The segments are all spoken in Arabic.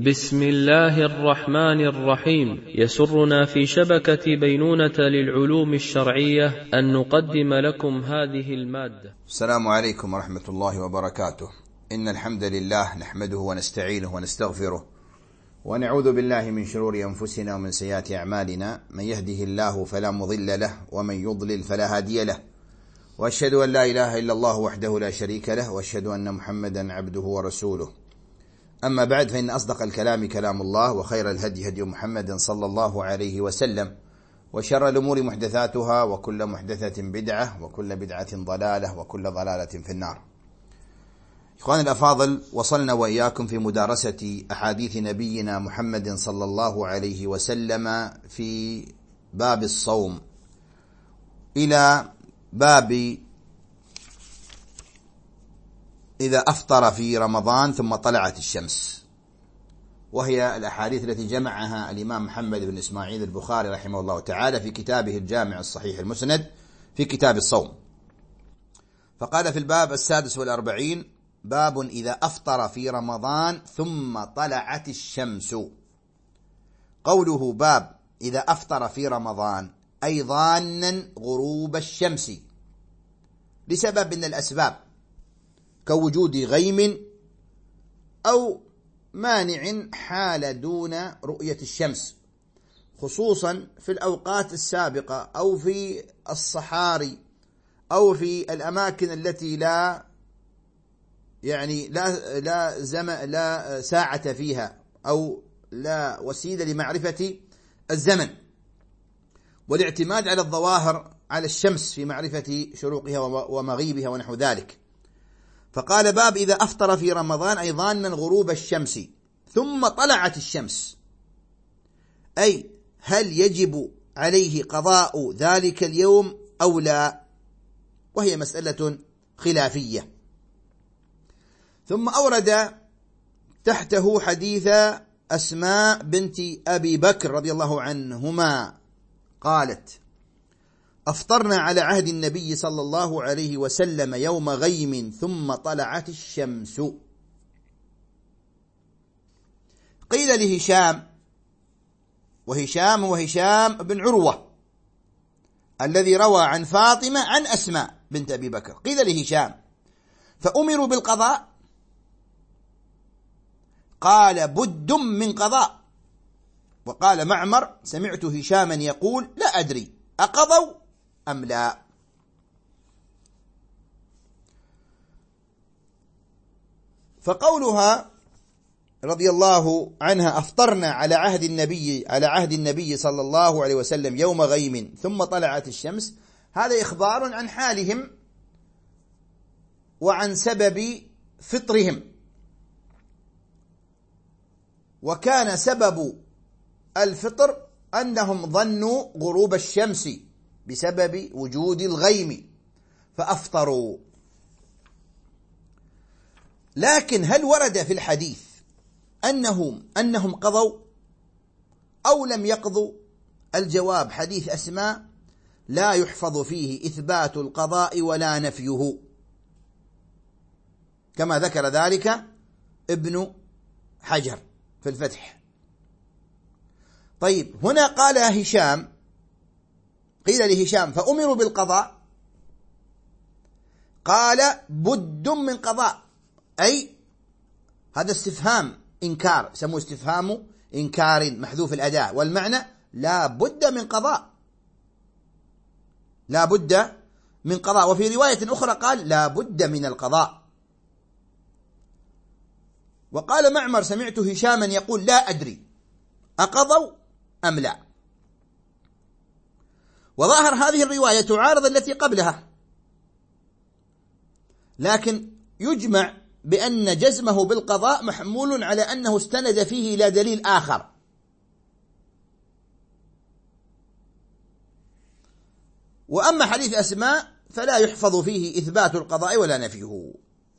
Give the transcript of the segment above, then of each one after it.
بسم الله الرحمن الرحيم. يسرنا في شبكة بينونة للعلوم الشرعية أن نقدم لكم هذه المادة. السلام عليكم ورحمة الله وبركاته. إن الحمد لله نحمده ونستعينه ونستغفره ونعوذ بالله من شرور أنفسنا ومن سيئات أعمالنا، من يهده الله فلا مضل له ومن يضلل فلا هادي له، وأشهد أن لا إله إلا الله وحده لا شريك له، وأشهد أن محمدا عبده ورسوله. أما بعد، فإن أصدق الكلام كلام الله، وخير الهدي هدي محمد صلى الله عليه وسلم، وشر الأمور محدثاتها، وكل محدثة بدعة، وكل بدعة ضلالة، وكل ضلالة في النار. إخواني الأفاضل، وصلنا وإياكم في مدارسة أحاديث نبينا محمد صلى الله عليه وسلم في باب الصوم إلى باب إذا أفطر في رمضان ثم طلعت الشمس، وهي الأحاديث التي جمعها الإمام محمد بن إسماعيل البخاري رحمه الله تعالى في كتابه الجامع الصحيح المسند في كتاب الصوم. فقال في الباب 46: باب إذا أفطر في رمضان ثم طلعت الشمس. قوله باب إذا أفطر في رمضان أي ظانا غروب الشمس لسبب من الأسباب، كوجود غيم أو مانع حال دون رؤية الشمس، خصوصا في الأوقات السابقة أو في الصحاري أو في الأماكن التي لا ساعة فيها أو لا وسيلة لمعرفة الزمن، والاعتماد على الظواهر على الشمس في معرفة شروقها ومغيبها ونحو ذلك. فقال باب إذا أفطر في رمضان أي ظانا غروب الشمس ثم طلعت الشمس، أي هل يجب عليه قضاء ذلك اليوم أو لا، وهي مسألة خلافية. ثم أورد تحته حديث أسماء بنت أبي بكر رضي الله عنهما قالت: أفطرنا على عهد النبي صلى الله عليه وسلم يوم غيم ثم طلعت الشمس. قيل لهشام، وهشام هو هشام بن عروة الذي روى عن فاطمة عن أسماء بنت أبي بكر، قيل لهشام: فأمروا بالقضاء؟ قال: بد من قضاء. وقال معمر: سمعت هشاما يقول: لا أدري أقضوا أم لا. فقولها رضي الله عنها أفطرنا على عهد النبي صلى الله عليه وسلم يوم غيم ثم طلعت الشمس، هذا إخبار عن حالهم وعن سبب فطرهم، وكان سبب الفطر أنهم ظنوا غروب الشمس بسبب وجود الغيم فأفطروا. لكن هل ورد في الحديث أنهم قضوا أو لم يقضوا؟ الجواب: حديث أسماء لا يحفظ فيه إثبات القضاء ولا نفيه، كما ذكر ذلك ابن حجر في الفتح. طيب، هنا قال هشام، قيل لهشام: فأمروا بالقضاء؟ قال: بد من قضاء، أي هذا استفهام إنكار، سموه استفهام إنكار محذوف الأداة، والمعنى لا بد من قضاء، لا بد من قضاء. وفي رواية أخرى قال: لا بد من القضاء. وقال معمر: سمعت هشاما يقول: لا أدري أقضوا أم لا. وظاهر هذه الرواية تعارض التي قبلها، لكن يجمع بأن جزمه بالقضاء محمول على أنه استند فيه إلى دليل آخر. وأما حديث أسماء فلا يحفظ فيه إثبات القضاء ولا نفيه.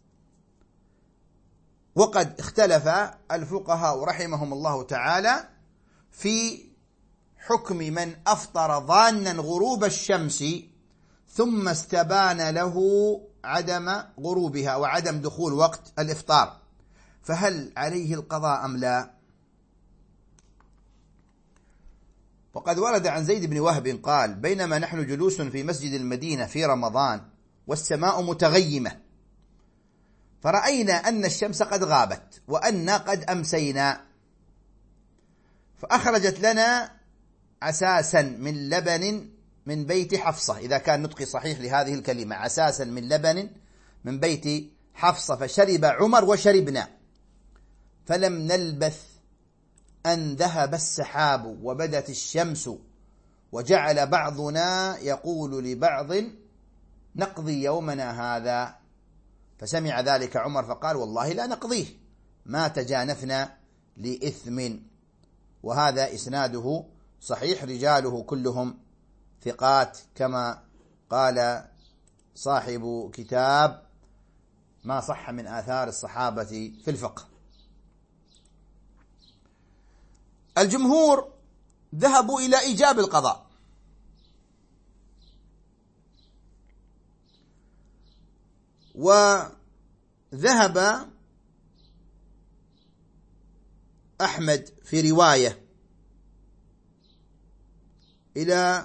وقد اختلف الفقهاء رحمهم الله تعالى في حكم من أفطر ظانا غروب الشمس ثم استبان له عدم غروبها وعدم دخول وقت الإفطار، فهل عليه القضاء أم لا؟ وقد ورد عن زيد بن وهب قال: بينما نحن جلوس في مسجد المدينة في رمضان والسماء متغيمة، فرأينا أن الشمس قد غابت وأنا قد أمسينا، فأخرجت لنا عساسا من لبن من بيت حفصة، إذا كان نطقي صحيح لهذه الكلمة، عساسا من لبن من بيت حفصة، فشرب عمر وشربنا، فلم نلبث أن ذهب السحاب وبدت الشمس، وجعل بعضنا يقول لبعض: نقضي يومنا هذا. فسمع ذلك عمر فقال: والله لا نقضيه، ما تجانفنا لإثم. وهذا إسناده صحيح، رجاله كلهم ثقات، كما قال صاحب كتاب ما صح من آثار الصحابة في الفقه. الجمهور ذهبوا إلى إيجاب القضاء، وذهب أحمد في رواية إلى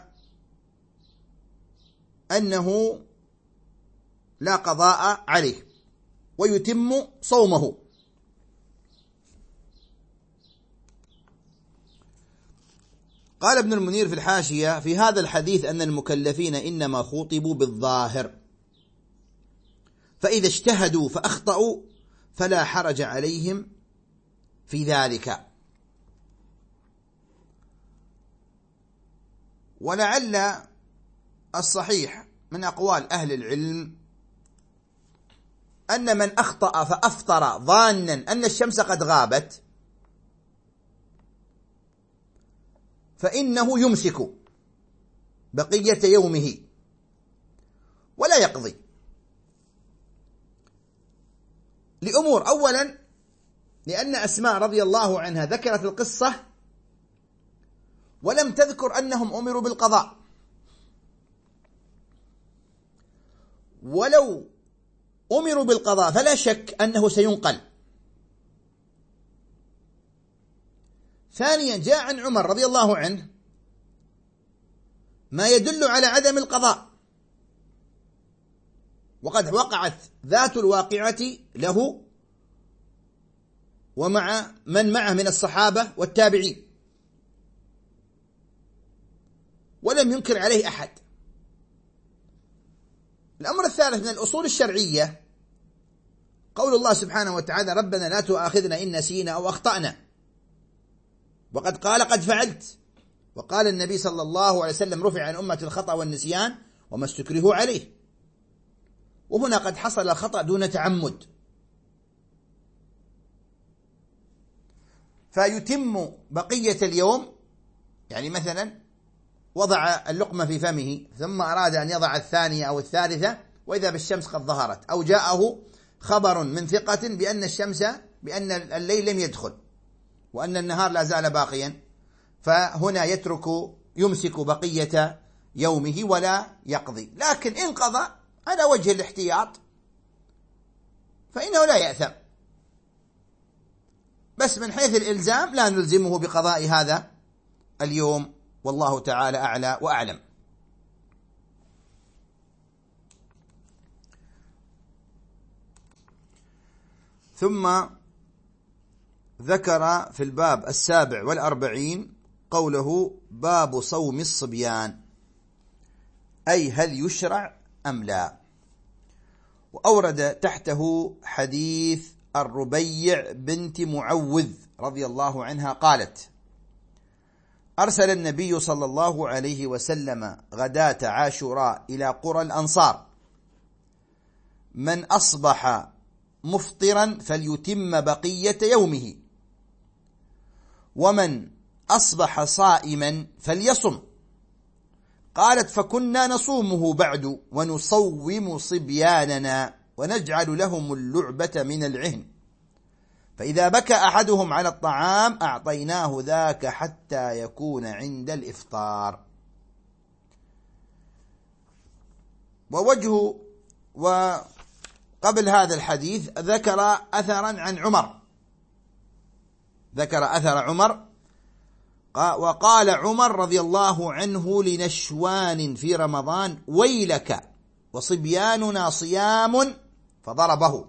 أنه لا قضاء عليه ويتم صومه. قال ابن المنير في الحاشية: في هذا الحديث أن المكلفين إنما خوطبوا بالظاهر، فإذا اجتهدوا فأخطأوا فلا حرج عليهم في ذلك. ولعل الصحيح من أقوال أهل العلم أن من أخطأ فأفطر ظانا أن الشمس قد غابت فإنه يمسك بقية يومه ولا يقضي، لأمور: أولا، لأن أسماء رضي الله عنها ذكرت القصة ولم تذكر أنهم أمروا بالقضاء، ولو أمروا بالقضاء فلا شك أنه سينقل. ثانيا، جاء عن عمر رضي الله عنه ما يدل على عدم القضاء، وقد وقعت ذات الواقعة له ومع من معه من الصحابة والتابعين، ولم ينكر عليه أحد. الأمر الثالث من الأصول الشرعية قول الله سبحانه وتعالى: ربنا لا تؤاخذنا إن نسينا أو أخطأنا، وقد قال: قد فعلت. وقال النبي صلى الله عليه وسلم: رفع عن أمة الخطأ والنسيان وما استكرهوا عليه. وهنا قد حصل الخطأ دون تعمد، فيتم بقية اليوم. يعني مثلا وضع اللقمة في فمه ثم أراد أن يضع الثانية أو الثالثة وإذا بالشمس قد ظهرت، أو جاءه خبر من ثقة بأن الليل لم يدخل وأن النهار لا زال باقيا، فهنا يمسك بقية يومه ولا يقضي. لكن إن قضى على وجه الاحتياط فإنه لا يأثم، بس من حيث الإلزام لا نلزمه بقضاء هذا اليوم، والله تعالى أعلى وأعلم. ثم ذكر في الباب 47 قوله: باب صوم الصبيان، أي هل يشرع أم لا؟ وأورد تحته حديث الربيع بنت معوذ رضي الله عنها قالت: أرسل النبي صلى الله عليه وسلم غداة عاشوراء إلى قرى الأنصار: من أصبح مفطرا فليتم بقية يومه، ومن أصبح صائما فليصم. قالت: فكنا نصومه بعد ونصوم صبياننا ونجعل لهم اللعبة من العهن، فإذا بكى أحدهم على الطعام أعطيناه ذاك حتى يكون عند الإفطار. وقبل هذا الحديث ذكر أثرا عن عمر، ذكر أثر عمر وقال عمر رضي الله عنه لنشوان في رمضان: ويلك وصبياننا صيام، فضربه.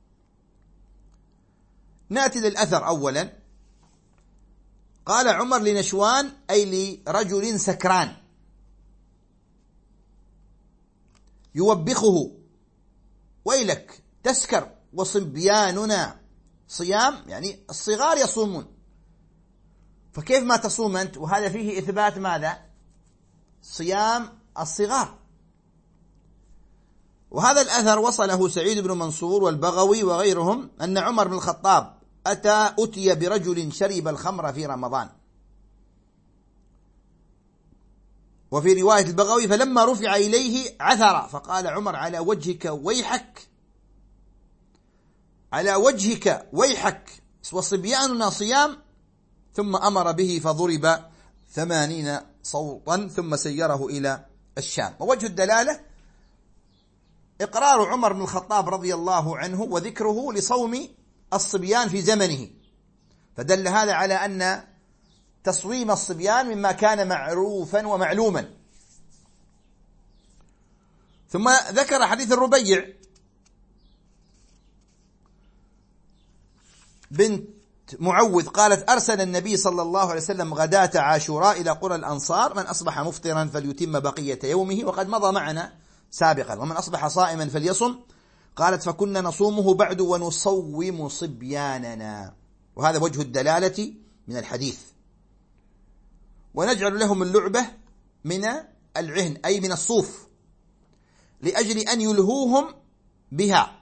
نأتي للأثر أولا. قال عمر لنشوان أي لرجل سكران يوبخه: ويلك تسكر وصبياننا صيام، يعني الصغار يصومون، فكيف ما تصوم أنت؟ وهذا فيه إثبات ماذا؟ صيام الصغار. وهذا الأثر وصله سعيد بن منصور والبغوي وغيرهم أن عمر بن الخطاب أتي برجل شرب الخمر في رمضان. وفي رواية البغوي: فلما رفع إليه عثر، فقال عمر: على وجهك ويحك، على وجهك ويحك، وصبياننا صيام. ثم أمر به فضرب 80 صوتا ثم سيره إلى الشام. ووجه الدلالة إقرار عمر بن الخطاب رضي الله عنه وذكره لصوم الصبيان في زمنه، فدل هذا على أن تصويم الصبيان مما كان معروفا ومعلوما. ثم ذكر حديث الربيع بنت معوذ قالت: أرسل النبي صلى الله عليه وسلم غداة عاشوراء إلى قرى الأنصار: من أصبح مفطرا فليتم بقية يومه، وقد مضى معنا سابقا، ومن أصبح صائما فليصم. قالت: فكنا نصومه بعد ونصوم صبياننا. وهذا وجه الدلالة من الحديث. ونجعل لهم اللعبة من العهن أي من الصوف، لأجل أن يلهوهم بها،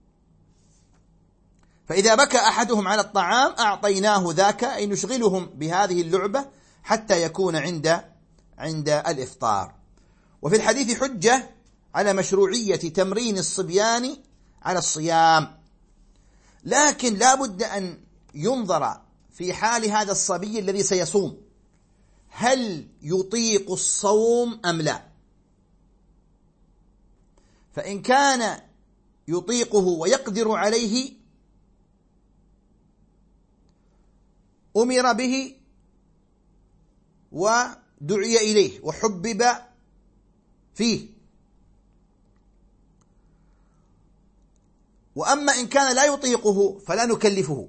فإذا بكى أحدهم على الطعام أعطيناه ذاك، أي نشغلهم بهذه اللعبة حتى يكون عند الإفطار. وفي الحديث حجة على مشروعية تمرين الصبيان على الصيام، لكن لا بد أن ينظر في حال هذا الصبي الذي سيصوم، هل يطيق الصوم أم لا؟ فإن كان يطيقه ويقدر عليه أمر به ودعي إليه وحبب فيه. وأما إن كان لا يطيقه فلا نكلفه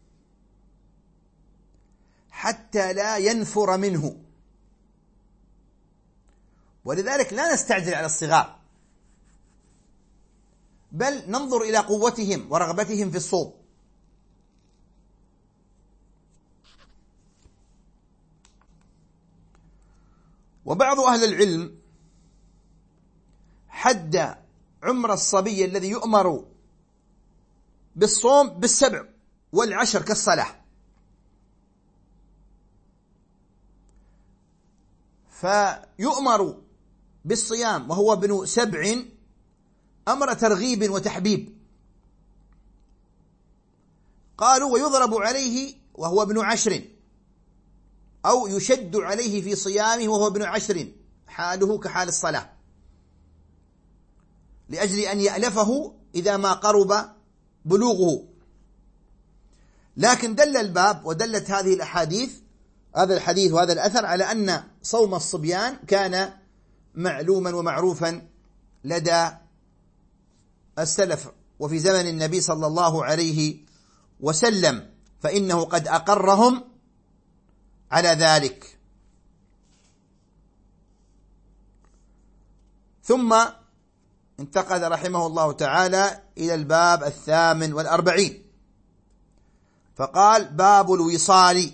حتى لا ينفر منه، ولذلك لا نستعجل على الصغار، بل ننظر إلى قوتهم ورغبتهم في الصوم. وبعض أهل العلم حد عمر الصبي الذي يؤمر بالصوم ب7 و10 كالصلاة، فيؤمر بالصيام وهو ابن 7 أمر ترغيب وتحبيب. قالوا: ويضرب عليه وهو ابن 10، أو يشد عليه في صيامه وهو ابن 10، حاله كحال الصلاة، لأجل أن يألفه إذا ما قرب بلوغه. لكن دل الباب ودلت هذه الأحاديث، هذا الحديث وهذا الأثر، على أن صوم الصبيان كان معلوما ومعروفا لدى السلف وفي زمن النبي صلى الله عليه وسلم، فإنه قد أقرهم على ذلك. ثم انتقل رحمه الله تعالى إلى الباب 48، فقال: باب الوصال.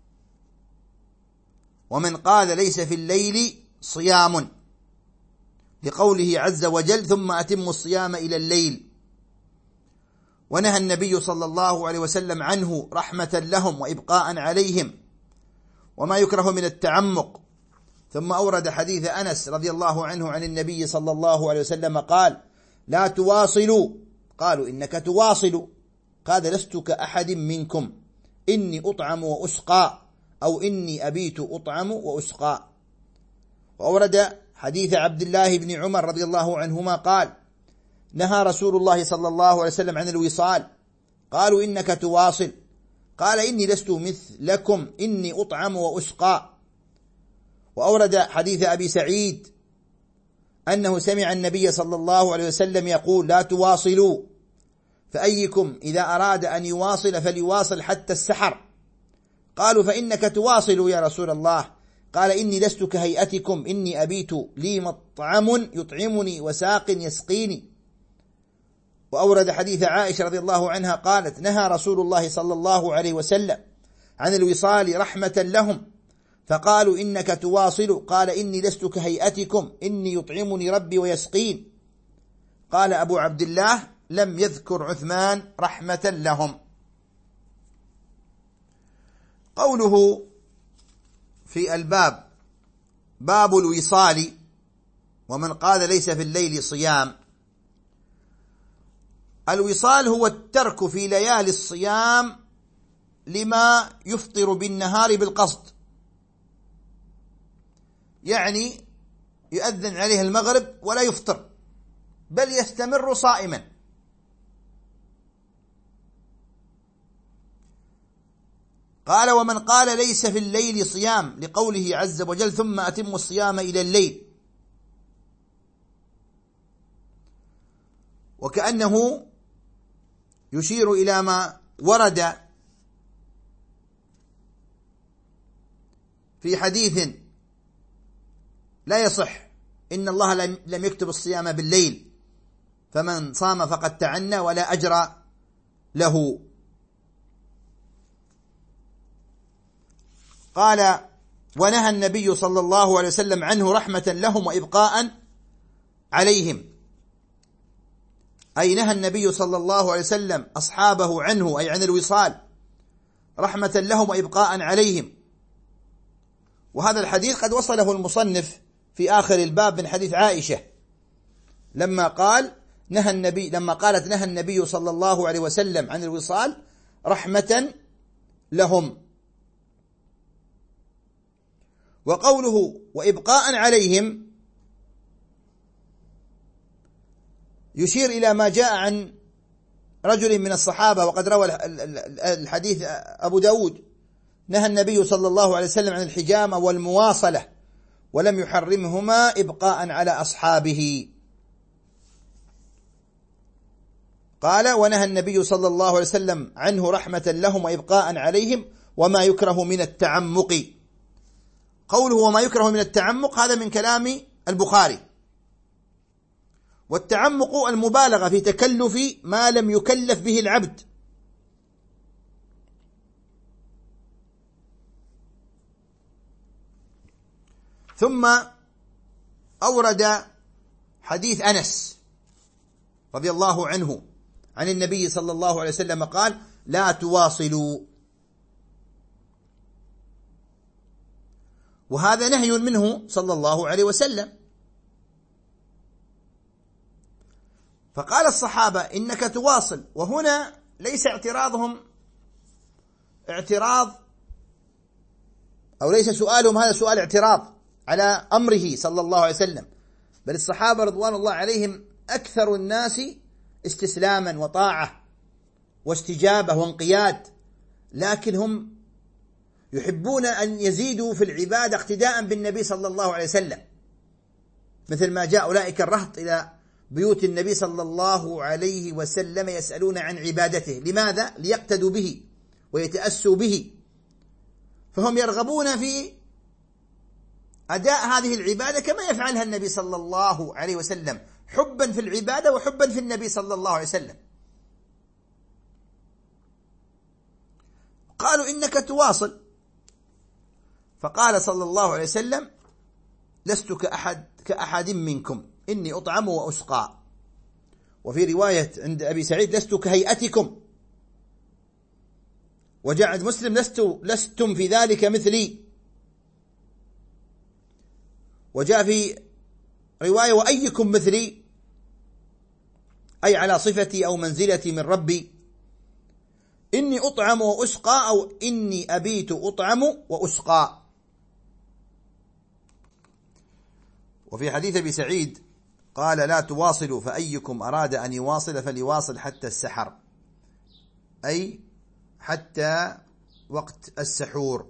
ومن قال ليس في الليل صيام، لقوله عز وجل: ثم أتموا الصيام إلى الليل. ونهى النبي صلى الله عليه وسلم عنه رحمة لهم وإبقاء عليهم، وما يكره من التعمق. ثم أورد حديث أنس رضي الله عنه عن النبي صلى الله عليه وسلم قال: لا تواصلوا. قالوا: إنك تواصل. قال: لست كأحد منكم، إني أطعم وأسقى، أو إني أبيت أطعم وأسقى. وأورد حديث عبد الله بن عمر رضي الله عنهما قال: نهى رسول الله صلى الله عليه وسلم عن الوصال. قالوا: إنك تواصل. قال إني لست مثلكم إني أطعم وأسقى. وأورد حديث أبي سعيد أنه سمع النبي صلى الله عليه وسلم يقول: لا تواصلوا، فأيكم إذا أراد أن يواصل فليواصل حتى السحر. قالوا: فإنك تواصل يا رسول الله. قال: إني لست كهيئتكم إني أبيت لي مطعم يطعمني وساق يسقيني. وأورد حديث عائشة رضي الله عنها قالت: نهى رسول الله صلى الله عليه وسلم عن الوصال رحمة لهم، فقالوا: إنك تواصل. قال: إني لست كهيئتكم إني يطعمني ربي ويسقين. قال أبو عبد الله: لم يذكر عثمان رحمة لهم. قوله في الباب: باب الوصال، ومن قال ليس في الليل صيام. الوصال هو الترك في ليالي الصيام لما يفطر بالنهار بالقصد، يعني يؤذن عليه المغرب ولا يفطر بل يستمر صائما. قال: ومن قال ليس في الليل صيام لقوله عز وجل: ثم أتموا الصيام إلى الليل، وكأنه يشير إلى ما ورد في حديث لا يصح: إن الله لم يكتب الصيام بالليل، فمن صام فقد تعنى ولا أجر له. قال: ونهى النبي صلى الله عليه وسلم عنه رحمة لهم وإبقاء عليهم، أي نهى النبي صلى الله عليه وسلم أصحابه عنه، أي عن الوصال، رحمة لهم وإبقاء عليهم. وهذا الحديث قد وصله المصنف في آخر الباب من حديث عائشة لما قالت نهى النبي صلى الله عليه وسلم عن الوصال رحمة لهم. وقوله وإبقاء عليهم يشير إلى ما جاء عن رجل من الصحابة، وقد روى الحديث أبو داود: نهى النبي صلى الله عليه وسلم عن الحجامة والمواصلة ولم يحرمهما إبقاء على أصحابه. قال: ونهى النبي صلى الله عليه وسلم عنه رحمة لهم وإبقاء عليهم وما يكره من التعمق. قوله وما يكره من التعمق هذا من كلام البخاري، والتعمق المبالغة في تكلف ما لم يكلف به العبد. ثم أورد حديث أنس رضي الله عنه عن النبي صلى الله عليه وسلم قال: لا تواصلوا. وهذا نهي منه صلى الله عليه وسلم. فقال الصحابة: إنك تواصل. وهنا ليس اعتراضهم اعتراض، أو ليس سؤالهم هذا سؤال اعتراض على أمره صلى الله عليه وسلم، بل الصحابة رضوان الله عليهم أكثر الناس استسلاما وطاعة واستجابة وانقياد، لكن هم يحبون أن يزيدوا في العبادة اقتداء بالنبي صلى الله عليه وسلم، مثل ما جاء أولئك الرهط إلى بيوت النبي صلى الله عليه وسلم يسألون عن عبادته. لماذا؟ ليقتدوا به ويتأسوا به، فهم يرغبون في أداء هذه العبادة كما يفعلها النبي صلى الله عليه وسلم، حبا في العبادة وحبا في النبي صلى الله عليه وسلم. قالوا: إنك تواصل. فقال صلى الله عليه وسلم: لست كأحد منكم إني أطعم وأسقى. وفي رواية عند أبي سعيد: لست كهيئتكم. وجاء عند مسلم: لستم في ذلك مثلي. وجاء في رواية: وأيكم مثلي، أي على صفتي أو منزلتي من ربي. إني أطعم وأسقى، أو إني أبيت أطعم وأسقى. وفي حديث أبي سعيد قال: لا تواصلوا، فأيكم أراد أن يواصل فليواصل حتى السحر، أي حتى وقت السحور.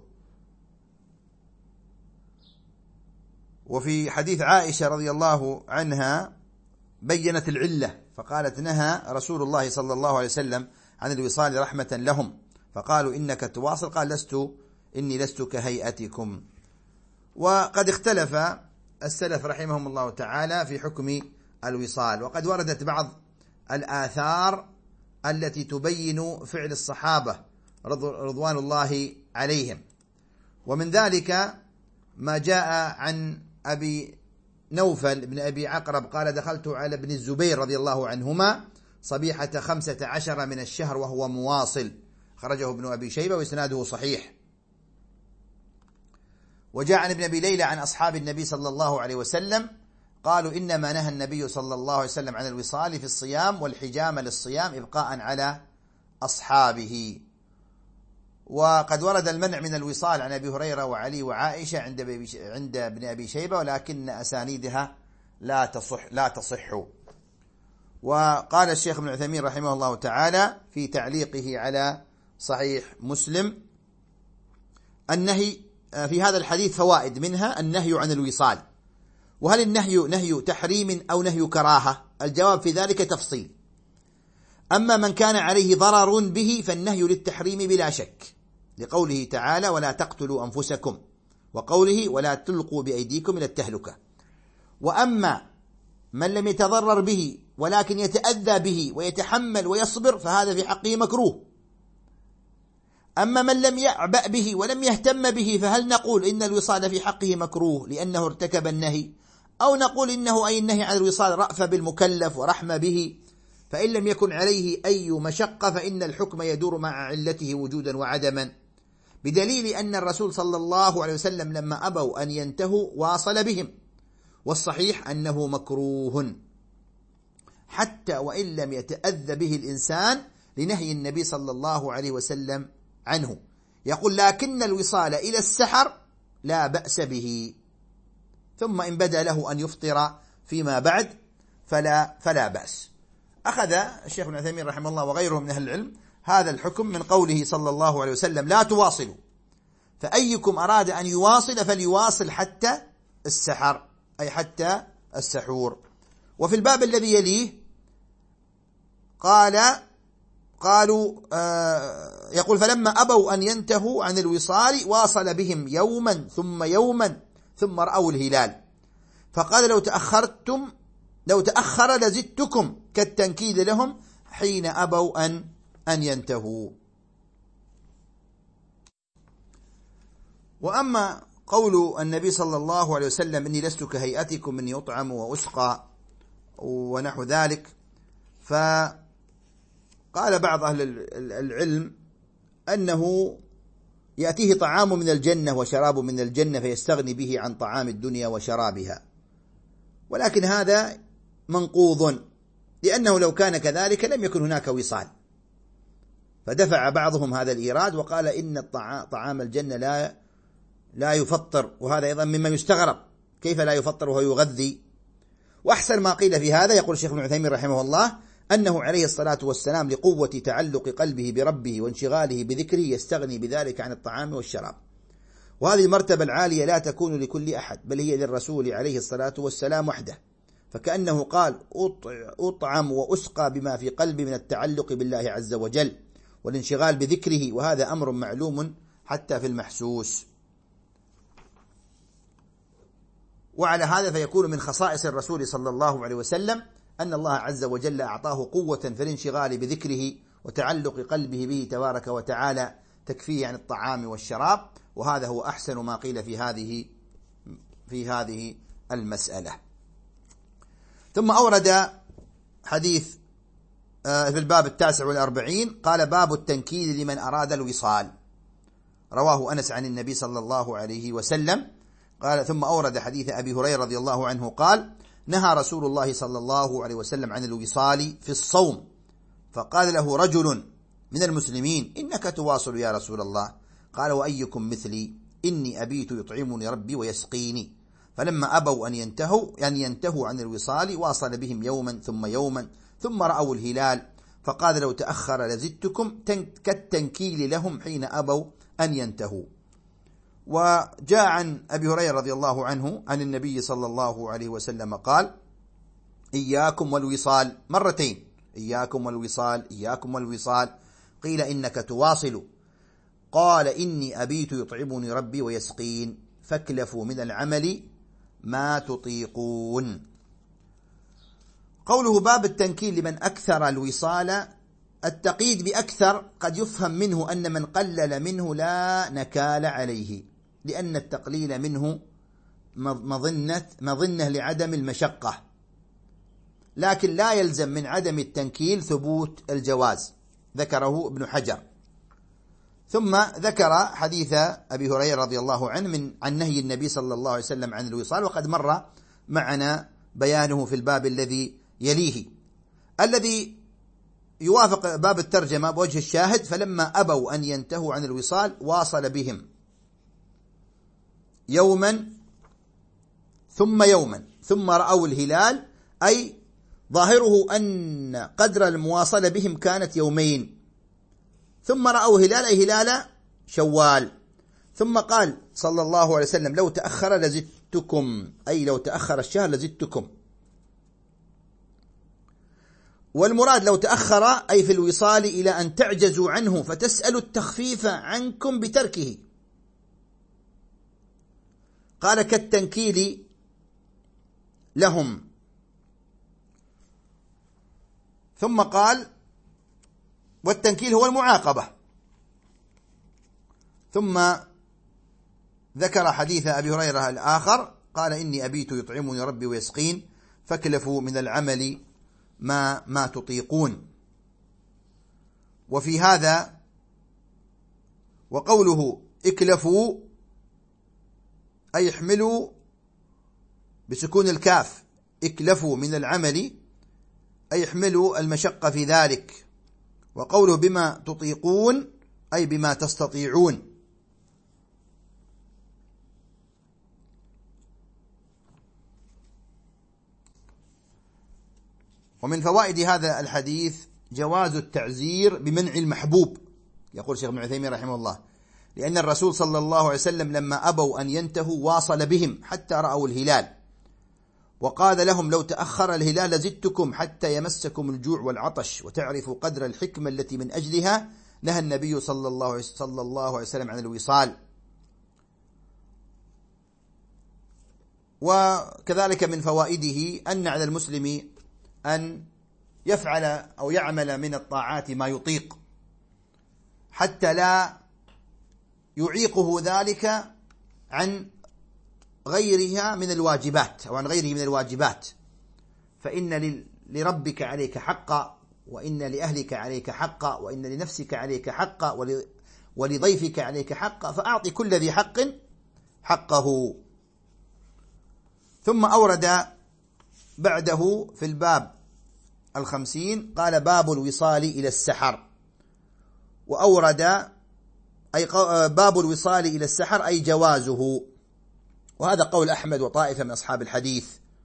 وفي حديث عائشة رضي الله عنها بينت العلة فقالت: نهى رسول الله صلى الله عليه وسلم عن الوصال رحمة لهم، فقالوا: إنك تواصل، قال: إني لست كهيئتكم. وقد اختلف السلف رحمهم الله تعالى في حكم الوصال، وقد وردت بعض الآثار التي تبين فعل الصحابة رضوان الله عليهم، ومن ذلك ما جاء عن أبي نوفل بن أبي عقرب قال: دخلت على ابن الزبير رضي الله عنهما صبيحة 15 من الشهر وهو مواصل، خرجه ابن أبي شيبة وإسناده صحيح. وجاء عن ابن أبي ليلى عن أصحاب النبي صلى الله عليه وسلم قالوا: إنما نهى النبي صلى الله عليه وسلم عن الوصال في الصيام والحجام للصيام إبقاء على أصحابه. وقد ورد المنع من الوصال عن أبي هريرة وعلي وعائشة عند ابن أبي شيبة، ولكن أسانيدها لا تصح. وقال الشيخ ابن عثيمين رحمه الله تعالى في تعليقه على صحيح مسلم: النهي في هذا الحديث فوائد، منها النهي عن الوصال. وهل النهي نهي تحريم أو نهي كراهة؟ الجواب في ذلك تفصيل. أما من كان عليه ضرر به فالنهي للتحريم بلا شك، لقوله تعالى: ولا تقتلوا أنفسكم، وقوله: ولا تلقوا بأيديكم إلى التهلكة. وأما من لم يتضرر به ولكن يتأذى به ويتحمل ويصبر فهذا في حقه مكروه. أما من لم يعبأ به ولم يهتم به فهل نقول إن الوصال في حقه مكروه لأنه ارتكب النهي، أو نقول إنه أي النهي عن الوصال رأفة بالمكلف ورحمة به، فإن لم يكن عليه أي مشقة فإن الحكم يدور مع علته وجودا وعدما، بدليل أن الرسول صلى الله عليه وسلم لما أبوا أن ينتهوا واصل بهم، والصحيح أنه مكروه حتى وإن لم يتأذى به الإنسان لنهي النبي صلى الله عليه وسلم عنه. يقول: لكن الوصال إلى السحر لا بأس به، ثم إن بدا له أن يفطر فيما بعد فلا بأس. أخذ الشيخ ابن عثيمين رحمه الله وغيره من أهل العلم هذا الحكم من قوله صلى الله عليه وسلم: لا تواصلوا، فأيكم أراد أن يواصل فليواصل حتى السحر، أي حتى السحور. وفي الباب الذي يليه قالوا يقول: فلما أبوا أن ينتهوا عن الوصال واصل بهم يوما ثم رأوا الهلال، فقال: لو تأخر لزدتكم، كالتنكيل لهم حين أبوا أن ينتهوا. وأما قول النبي صلى الله عليه وسلم: إني لست كهيئتكم إني أطعم وأسقى ونحو ذلك، فقال بعض أهل العلم أنه يأتيه طعام من الجنة وشراب من الجنة فيستغني به عن طعام الدنيا وشرابها، ولكن هذا منقوض، لأنه لو كان كذلك لم يكن هناك وصال. فدفع بعضهم هذا الإيراد وقال: إن طعام الجنة لا يفطر، وهذا أيضا مما يستغرب، كيف لا يفطر وهو يغذي؟ وأحسن ما قيل في هذا، يقول الشيخ ابن عثيمين رحمه الله، أنه عليه الصلاة والسلام لقوة تعلق قلبه بربه وانشغاله بذكره يستغني بذلك عن الطعام والشراب. وهذه المرتبة العالية لا تكون لكل أحد، بل هي للرسول عليه الصلاة والسلام وحده، فكأنه قال: أطعم وأسقى بما في قلبي من التعلق بالله عز وجل والانشغال بذكره، وهذا أمر معلوم حتى في المحسوس. وعلى هذا فيكون من خصائص الرسول صلى الله عليه وسلم أن الله عز وجل أعطاه قوة في الانشغال بذكره وتعلق قلبه به تبارك وتعالى تكفيه عن الطعام والشراب، وهذا هو أحسن ما قيل في هذه المسألة. ثم أورد حديث في الباب 49 قال: باب التنكيل لمن أراد الوصال، رواه أنس عن النبي صلى الله عليه وسلم قال. ثم أورد حديث أبي هريرة رضي الله عنه قال: نهى رسول الله صلى الله عليه وسلم عن الوصال في الصوم، فقال له رجل من المسلمين: إنك تواصل يا رسول الله؟ قال: وأيكم مثلي؟ إني أبيت يطعمني ربي ويسقيني. فلما أبوا أن ينتهوا عن الوصال واصل بهم يوما ثم رأوا الهلال، فقال: لو تأخر لزدتكم، كالتنكيل لهم حين أبوا أن ينتهوا. وجاء عن أبي هريرة رضي الله عنه عن النبي صلى الله عليه وسلم قال: إياكم والوصال، مرتين: إياكم والوصال، إياكم والوصال. قيل: إنك تواصل. قال: إني أبيت يطعمني ربي ويسقين، فاكلفوا من العمل ما تطيقون. قوله باب التنكيل لمن أكثر الوصال، التقييد بأكثر قد يفهم منه أن من قلل منه لا نكال عليه، لأن التقليل منه مظنة لعدم المشقة، لكن لا يلزم من عدم التنكيل ثبوت الجواز، ذكره ابن حجر. ثم ذكر حديث أبي هريرة رضي الله عنه عن نهي النبي صلى الله عليه وسلم عن الوصال، وقد مر معنا بيانه في الباب الذي يليه، الذي يوافق باب الترجمة بوجه الشاهد: فلما أبوا أن ينتهوا عن الوصال واصل بهم يوما ثم يوما ثم رأوا الهلال، أي ظاهره أن قدر المواصلة بهم كانت يومين، ثم رأوا هلال أي هلال شوال. ثم قال صلى الله عليه وسلم: لو تأخر لزدتكم، أي لو تأخر الشهر لزدتكم. والمراد لو تأخر أي في الوصال إلى أن تعجزوا عنه فتسألوا التخفيف عنكم بتركه. قال: كالتنكيل لهم. ثم قال: والتنكيل هو المعاقبة. ثم ذكر حديث أبي هريرة الآخر، قال: إني أبيت يطعمني ربي ويسقين، فاكلفوا من العمل ما تطيقون. وفي هذا وقوله اكلفوا أي احملوا بسكون الكاف، اكلفوا من العمل أي احملوا المشقة في ذلك. وقوله بما تطيقون أي بما تستطيعون. ومن فوائد هذا الحديث جواز التعزير بمنع المحبوب، يقول شيخ ابن عثيمين رحمه الله، لأن الرسول صلى الله عليه وسلم لما أبوا أن ينتهوا واصل بهم حتى رأوا الهلال، وقال لهم: لو تأخر الهلال لزدتكم حتى يمسكم الجوع والعطش وتعرفوا قدر الحكمة التي من أجلها نهى النبي صلى الله عليه وسلم عن الوصال. وكذلك من فوائده أن على المسلم أن يفعل أو يعمل من الطاعات ما يطيق، حتى لا يعيقه ذلك عن غيرها من الواجبات أو عن غيره من الواجبات، فإن لربك عليك حقا، وإن لأهلك عليك حقا، وإن لنفسك عليك حقا، ولضيفك عليك حقا، فأعطي كل ذي حق حقه. ثم أورد بعده في الباب 50 قال: باب الوصال إلى السحر. وأورد أي باب الوصال إلى السحر أي جوازه، وهذا قول أحمد وطائفة من أصحاب الحديث.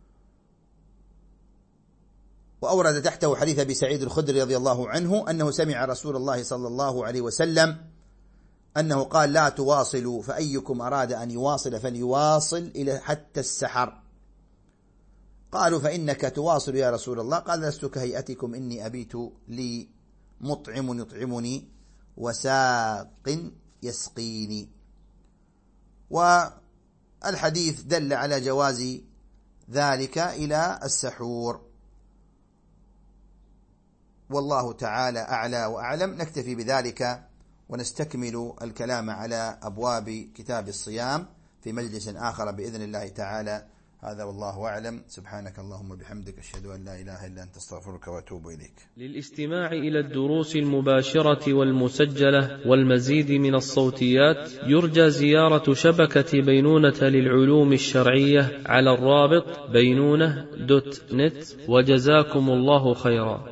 وأورد تحته حديث أبي سعيد الخدري رضي الله عنه أنه سمع رسول الله صلى الله عليه وسلم أنه قال: لا تواصلوا، فأيكم أراد أن يواصل فليواصل إلى حتى السحر. قالوا: فإنك تواصل يا رسول الله. قال: لست كهيئتكم، إني أبيت لي مطعم يطعمني وساق يسقيني. والحديث دل على جواز ذلك إلى السحور، والله تعالى أعلى وأعلم. نكتفي بذلك ونستكمل الكلام على أبواب كتاب الصيام في مجلس آخر بإذن الله تعالى. هذا والله أعلم. سبحانك اللهم وبحمدك، أشهد أن لا إله إلا أنت، أستغفرك وأتوب إليك. للاستماع إلى الدروس المباشرة والمسجلة والمزيد من الصوتيات يرجى زيارة شبكة بينونة للعلوم الشرعية على الرابط بينونة.net. وجزاكم الله خيرا.